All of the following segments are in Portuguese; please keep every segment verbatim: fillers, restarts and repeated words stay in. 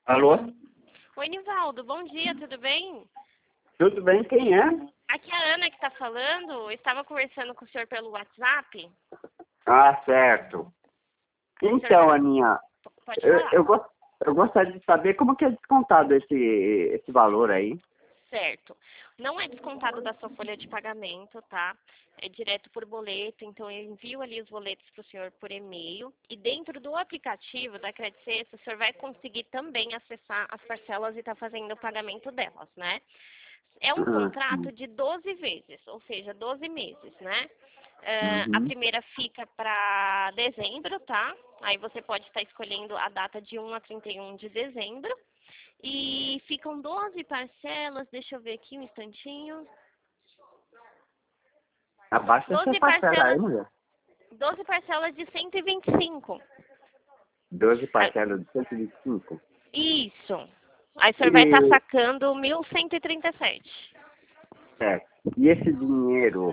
Alô? Oi, Nivaldo, bom dia, tudo bem? Tudo bem? Quem é? Aqui é a Ana que está falando. Eu estava conversando com o senhor pelo WhatsApp. Ah, certo. Então, Aninha, Pode eu, falar. eu, gos- eu gostaria de saber como que é descontado esse, esse valor aí. Certo. Não é descontado da sua folha de pagamento, tá? É direto por boleto, então eu envio ali os boletos para o senhor por e-mail. E dentro do aplicativo da Credit Sexta, o senhor vai conseguir também acessar as parcelas e estar fazendo o pagamento delas, né? É um Ah, contrato sim. de doze vezes, ou seja, doze meses, né? Eh, a Uhum. primeira fica para dezembro, tá? Aí você pode estar escolhendo a data de um a trinta e um de dezembro. E ficam doze parcelas, deixa eu ver aqui um instantinho. Abaixa essa doze parcela aí, parcelas, mulher. doze parcelas de cento e vinte e cinco. Doze Ah, parcelas de cento e vinte e cinco. isso. Aí o senhor vai estar E, sacando mil cento e trinta e sete. é, e esse dinheiro,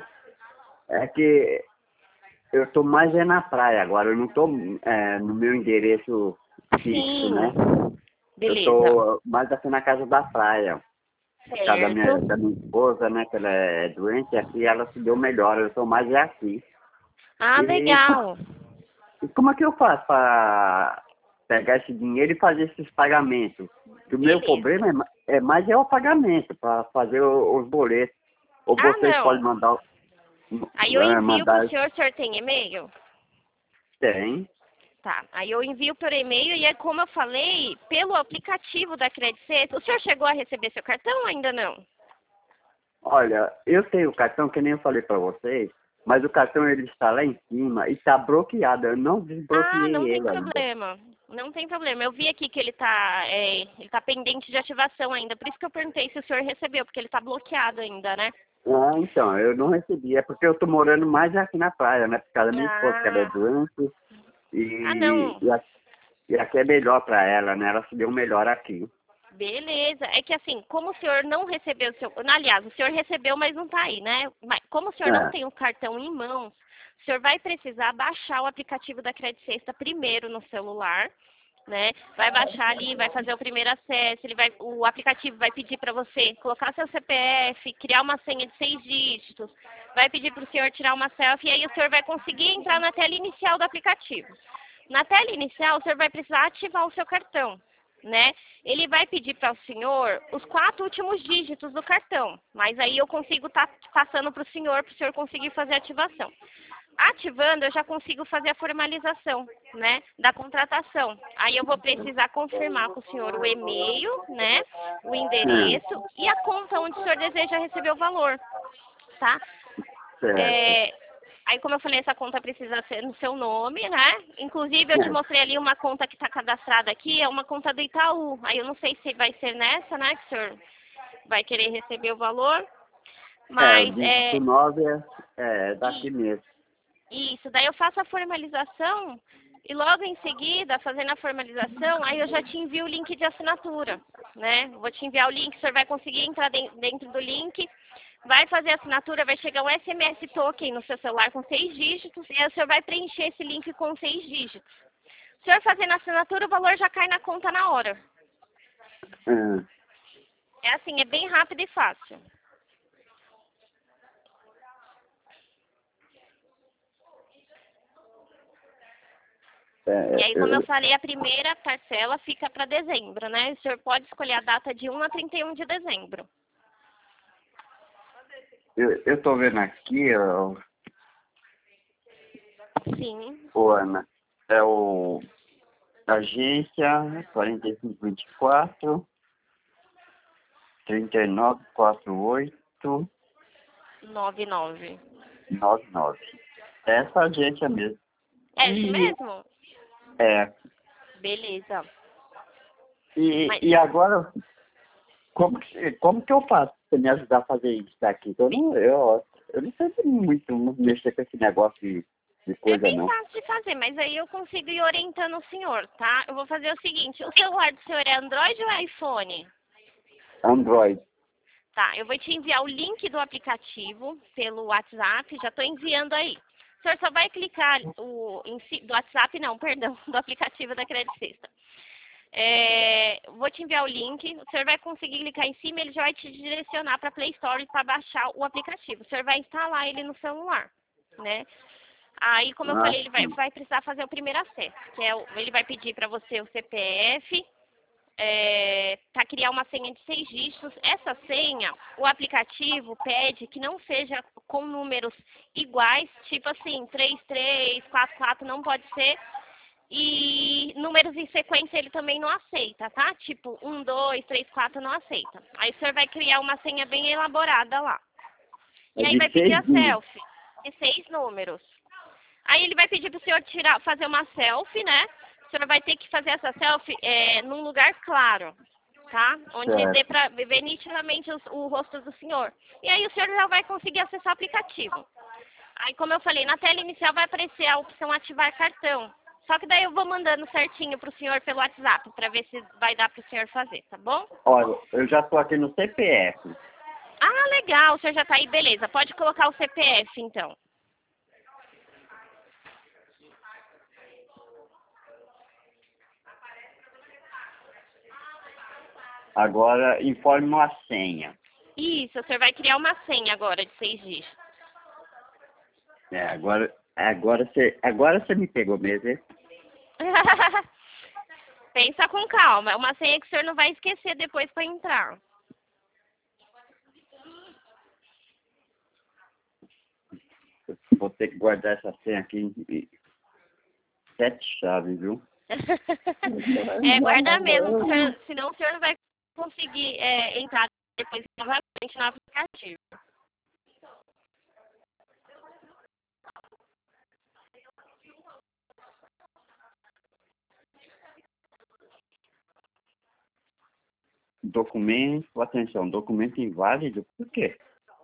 é que eu tô mais é na praia agora, eu não tô é, no meu endereço fixo, Sim. né? Eu Beleza. tô mais aqui na casa da praia. Por causa da minha, Certo. da minha esposa, né, que ela é doente, aqui ela se deu melhor, eu sou mais é aqui. Ah, E, co- legal. e como é que eu faço para pegar esse dinheiro e fazer esses pagamentos? Que o meu Beleza. problema é, ma- é mais é o pagamento, para fazer o- os boletos. Ou Ah, vocês podem não. mandar, Aí eu é, envio para o mandar, senhor, o senhor tem e-mail? tem. Tá. Aí eu envio por e-mail e é como eu falei, pelo aplicativo da Credit Sexta. O senhor chegou a receber seu cartão ou ainda não? Olha, eu tenho o cartão, que nem eu falei para vocês, mas o cartão ele está lá em cima e está bloqueado, eu não Ah, desbloqueei não tem ele ainda. problema. Não tem problema. Eu vi aqui que ele tá, é, ele tá pendente de ativação ainda. Por isso que eu perguntei se o senhor recebeu, porque ele tá bloqueado ainda, né? Ah, então, eu não recebi. É porque eu tô morando mais aqui na praia, né? Por causa da minha esposa, que ela é Ah, doente. ah E, não. e, a- e aqui é melhor pra ela, né? Ela se deu melhor aqui. Beleza. É que assim, como o senhor não recebeu o seu. Aliás, o senhor recebeu, mas não tá aí, né? Mas como o senhor não É, tem o cartão em mãos, o senhor vai precisar baixar o aplicativo da Credit Sexta primeiro no celular, né? Vai baixar ali, vai fazer o primeiro acesso, ele vai, o aplicativo vai pedir para você colocar seu C P F, criar uma senha de seis dígitos, vai pedir para o senhor tirar uma selfie e aí o senhor vai conseguir entrar na tela inicial do aplicativo. Na tela inicial, o senhor vai precisar ativar o seu cartão, né? Ele vai pedir para o senhor os quatro últimos dígitos do cartão, mas aí eu consigo estar passando para o senhor, para o senhor conseguir fazer a ativação. Ativando, eu já consigo fazer a formalização, né, da contratação. Aí eu vou precisar confirmar com o senhor o e-mail, né, o é, endereço e a conta onde o senhor deseja receber o valor, tá? certo. É, aí, como eu falei, essa conta precisa ser no seu nome, né? Inclusive, eu te É, mostrei ali uma conta que está cadastrada aqui, é uma conta do Itaú. Aí eu não sei se vai ser nessa, né, que o senhor vai querer receber o valor, é, o mas dígito é, nove é, é daqui mesmo. isso, daí eu faço a formalização e logo em seguida, fazendo a formalização, aí eu já te envio o link de assinatura, né? Vou te enviar o link, o senhor vai conseguir entrar den- dentro do link, vai fazer a assinatura, vai chegar um S M S token no seu celular com seis dígitos e aí o senhor vai preencher esse link com seis dígitos. O senhor fazendo a assinatura, o valor já cai na conta na hora. É, É assim, é bem rápido e fácil. E é, aí, como eu eu, falei, a primeira parcela fica para dezembro, né? O senhor pode escolher a data de um a trinta e um de dezembro. eu, eu tô vendo aqui, ó, Sim, ô, Ana, é o agência quarenta e cinco vinte e quatro, trinta e nove quarenta e oito, nove nove. nove nove. Essa agência mesmo. É esse E, mesmo? é, Beleza. e, Mas, e agora, como que, como que eu faço para me ajudar a fazer isso daqui? Eu não, eu, eu não sei muito mexer com esse negócio de, de é coisa, bem não. fácil de fazer, mas aí eu consigo ir orientando o senhor, tá? Eu vou fazer o seguinte, o celular do senhor é Android ou é iPhone? Android. Tá, eu vou te enviar o link do aplicativo pelo WhatsApp, já estou enviando aí. O senhor só vai clicar o, em si- do WhatsApp, não, perdão, do aplicativo da Credit Sexta. É, vou te enviar o link, o senhor vai conseguir clicar em cima, ele já vai te direcionar para a Play Store para baixar o aplicativo. O senhor vai instalar ele no celular, né? Aí, como eu Ah, falei, ele vai, sim. vai precisar fazer o primeiro acesso, que é o, ele vai pedir para você o C P F, é, para criar uma senha de seis dígitos. Essa senha, o aplicativo pede que não seja com números iguais, tipo assim, três três, quatro quatro, não pode ser. E números em sequência ele também não aceita, tá? Tipo, um, dois, três, quatro não aceita. Aí o senhor vai criar uma senha bem elaborada lá. E É aí de vai pedir seis a dias. selfie de seis números. Aí ele vai pedir para o senhor tirar, fazer uma selfie, né? O senhor vai ter que fazer essa selfie é, num lugar claro, tá? Onde dê Certo. para ver nitidamente os- o rosto do senhor. E aí o senhor já vai conseguir acessar o aplicativo. Aí, como eu falei, na tela inicial vai aparecer a opção ativar cartão. Só que daí eu vou mandando certinho para o senhor pelo WhatsApp, para ver se vai dar para o senhor fazer, tá bom? Olha, eu já estou aqui no C P F. Ah, legal, o senhor já está aí, beleza. Pode colocar o C P F, então. Agora, informe uma senha. Isso, o senhor vai criar uma senha agora de seis dígitos. É, agora, agora você agora você me pegou mesmo, hein? Pensa com calma, é uma senha que o senhor não vai esquecer depois para entrar. Vou ter que guardar essa senha aqui em sete chaves, viu? É, guarda mesmo, o senhor- senão o senhor não vai conseguir é, entrar depois novamente no aplicativo. Documento, atenção, documento inválido, por quê?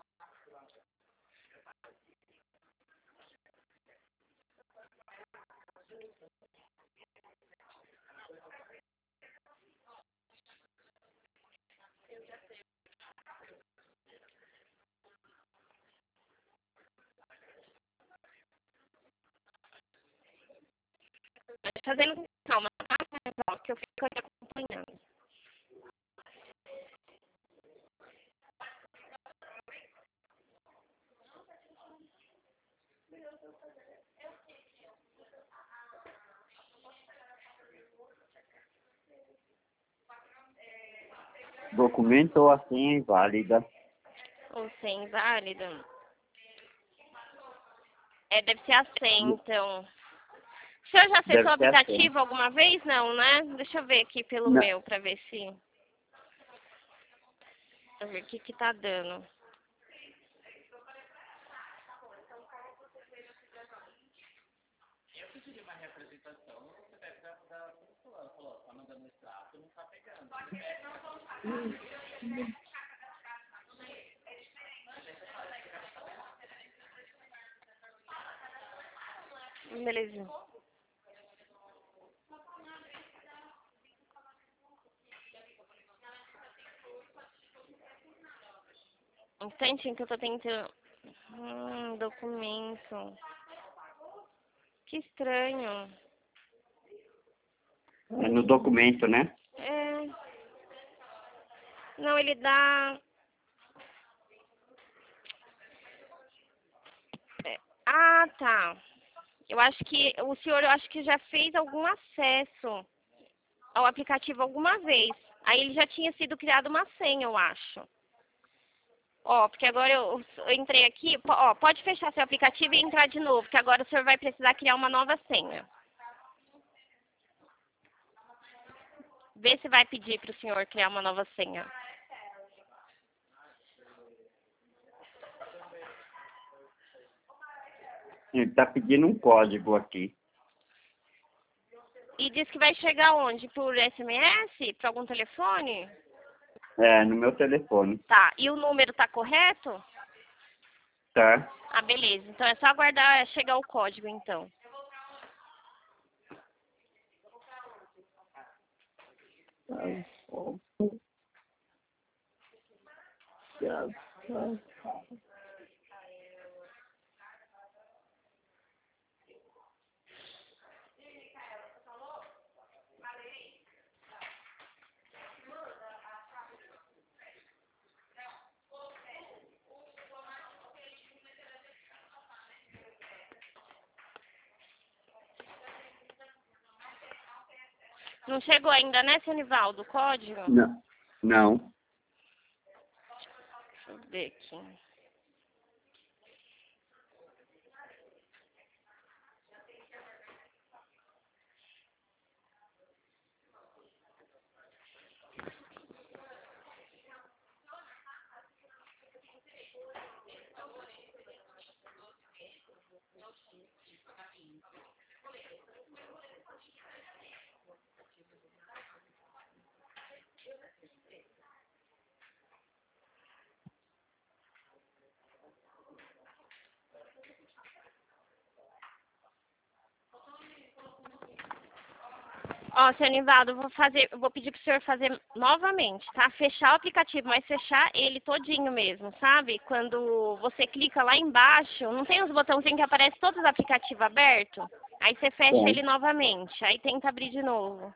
Mas fazendo com calma, tá? Que eu fico aqui acompanhando. Documento ou a senha inválida. Ou sem inválida. É, deve ser a senha, então. O senhor já acessou Deve o ser a senha. aplicativo alguma vez? Não, né? Deixa eu ver aqui pelo Não, meu, pra ver se... Pra ver o que que tá dando. Beleza. Um instantinho que eu tô tentando... Hum, documento. Que estranho. é no documento, né? É... Não, ele dá... é, Ah, tá. Eu acho que o senhor, eu acho que já fez algum acesso ao aplicativo alguma vez. Aí ele já tinha sido criado uma senha, eu acho. Ó, porque agora eu, eu entrei aqui, po- ó, pode fechar seu aplicativo e entrar de novo, que agora o senhor vai precisar criar uma nova senha. Vê se vai pedir para o senhor criar uma nova senha. Ele está pedindo um código aqui. E diz que vai chegar onde? Por S M S? Por algum telefone? É, no meu telefone. Tá. E o número tá correto? Tá? Ah, beleza. Então é só aguardar chegar o código, então. Não chegou ainda, né, seu Nivaldo, o código? Não. Não. Deixa eu ver aqui. Ó, seu Nivaldo, eu vou fazer, eu vou pedir pro senhor fazer novamente, tá? Fechar o aplicativo, mas fechar ele todinho mesmo, sabe? Quando você clica lá embaixo, não tem os botãozinhos que aparecem todos os aplicativos abertos? Aí você fecha Tem. ele novamente, aí tenta abrir de novo.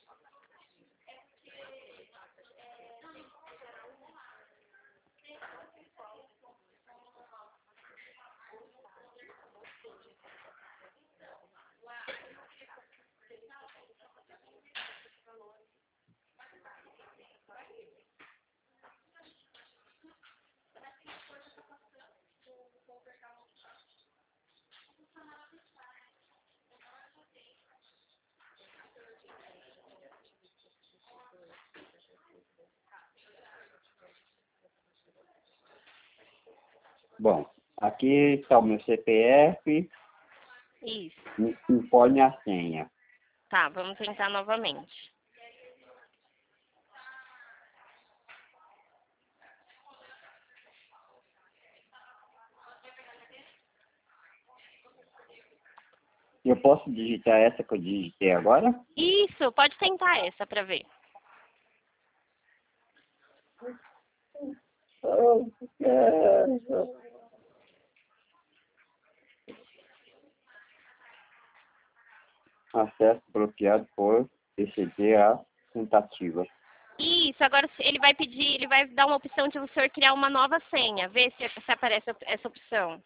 Bom, aqui está o meu C P F. Isso. e impõe a senha. Tá, vamos tentar novamente. Eu posso digitar essa que eu digitei agora? Isso, pode tentar essa pra ver. Acesso bloqueado por exceder a tentativa. Isso, agora ele vai pedir, ele vai dar uma opção de o senhor criar uma nova senha. Vê se, se aparece essa opção.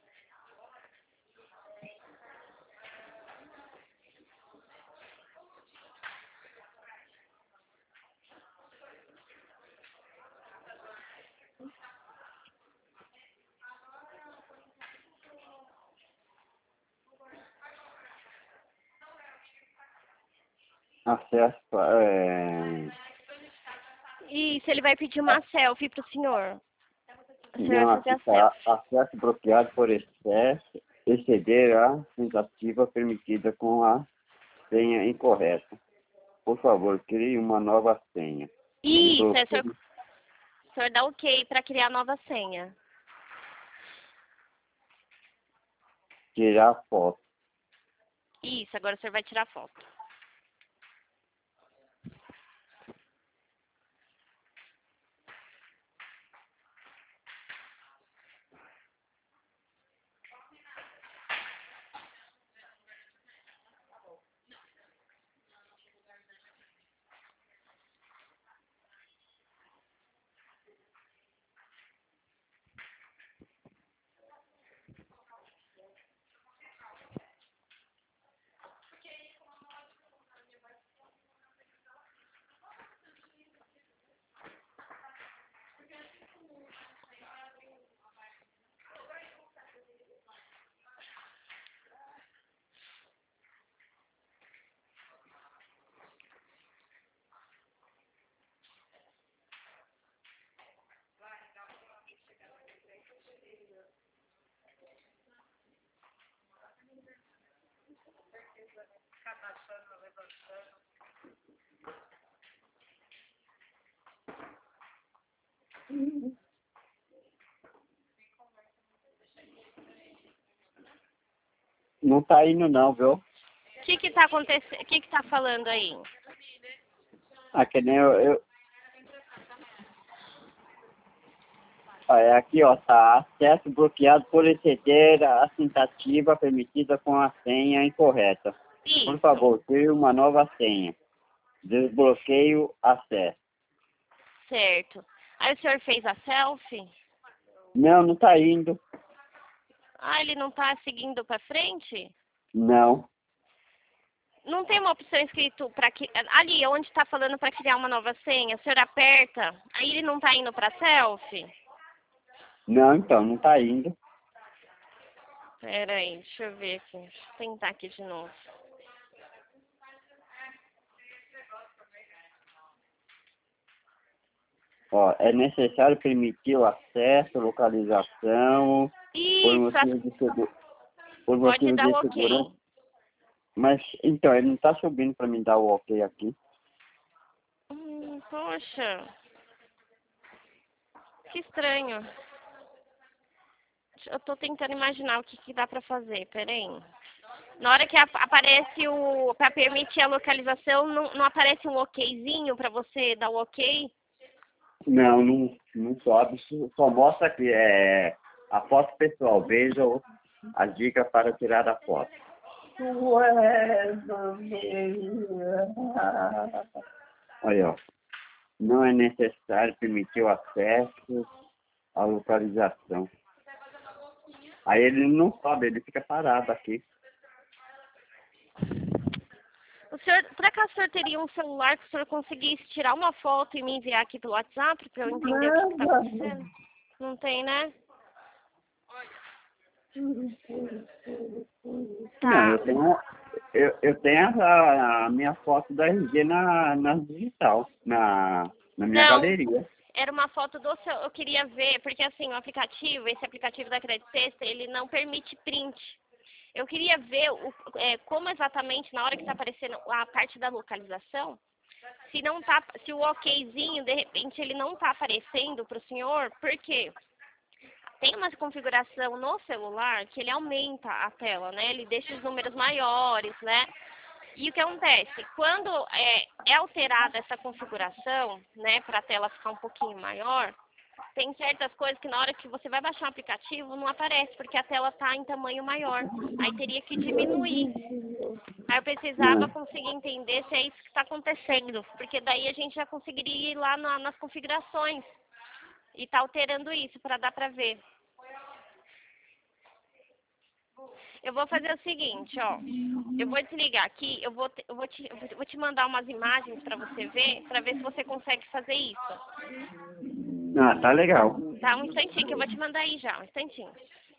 Acesso é... Isso, ele vai pedir uma selfie pro senhor. O senhor Não, vai aqui fazer a está selfie. acesso bloqueado por excesso, exceder a tentativa permitida com a senha incorreta. Por favor, crie uma nova senha. Isso, é, o senhor, o senhor dá ok para criar nova senha. Tirar foto. Isso, agora o senhor vai tirar foto. Não está indo não, viu? O que que tá acontecendo? O que que tá falando aí? Ah, que nem eu... eu... Ah, é aqui, ó, tá acesso bloqueado por exceder a tentativa permitida com a senha incorreta. Isso. Por favor, crie uma nova senha. Desbloqueio acesso. Certo. Aí o senhor fez a selfie? Não, não tá indo. Ah, ele não tá seguindo pra frente? Não. Não tem uma opção escrito para que ali onde está falando para criar uma nova senha, o senhor aperta, aí ele não está indo para selfie? Não, então, não tá indo. Pera aí, deixa eu ver aqui. Deixa eu tentar aqui de novo. Ó, é necessário permitir o acesso, localização, por Isso, motivo de, segu... por pode motivo dar de o segurança. ok. Mas, então, ele não tá subindo para me dar o ok aqui. Hum, poxa, que estranho. Eu tô tentando imaginar o que, que dá pra fazer, peraí. Na hora que ap aparece o... para permitir a localização, não, não aparece um okzinho pra você dar o ok? Não, não, não sobe, só só mostra que é a foto pessoal. Veja o- as dicas para tirar a foto. Olha, ó. Não é necessário permitir o acesso à localização. Aí ele não sobe, ele fica parado aqui. O senhor, por acaso o senhor teria um celular que o senhor conseguisse tirar uma foto e me enviar aqui pelo WhatsApp para eu entender o que está acontecendo? Não tem, né? Não, Tá. eu tenho, eu, eu tenho a, a minha foto da R G na, na digital, na, na minha Não, galeria. era uma foto do seu. Eu queria ver, porque assim, o aplicativo, esse aplicativo da Credit Sexta, ele não permite print. Eu queria ver o, é, como exatamente, na hora que está aparecendo a parte da localização, se não tá, se o okzinho, de repente, ele não está aparecendo para o senhor, por quê? Tem uma configuração no celular que ele aumenta a tela, né? Ele deixa os números maiores, né? E o que acontece? Quando é, é alterada essa configuração, né, para a tela ficar um pouquinho maior, tem certas coisas que na hora que você vai baixar um aplicativo não aparece, porque a tela está em tamanho maior. Aí teria que diminuir. Aí eu precisava Não. conseguir entender se é isso que está acontecendo, porque daí a gente já conseguiria ir lá na, nas configurações e tá alterando isso para dar para ver. Eu vou fazer o seguinte, ó. Eu vou desligar aqui, eu vou, te, eu vou, te, eu vou te mandar umas imagens para você ver, para ver se você consegue fazer isso. Ah, tá legal. Tá, um instantinho, que eu vou te mandar aí já, um instantinho.